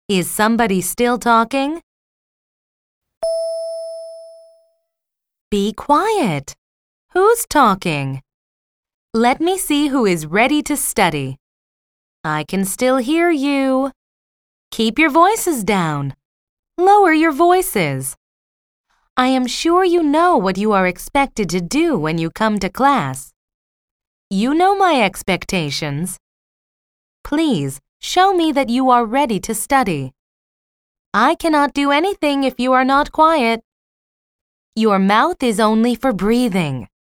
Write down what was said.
Is somebody still talking? Be quiet. Who's talking? Let me see who is ready to study. I can still hear you. Keep your voices down. Lower your voices. I am sure you know what you are expected to do when you come to class. You know my expectations. Please show me that you are ready to study. I cannot do anything if you are not quiet. Your mouth is only for breathing.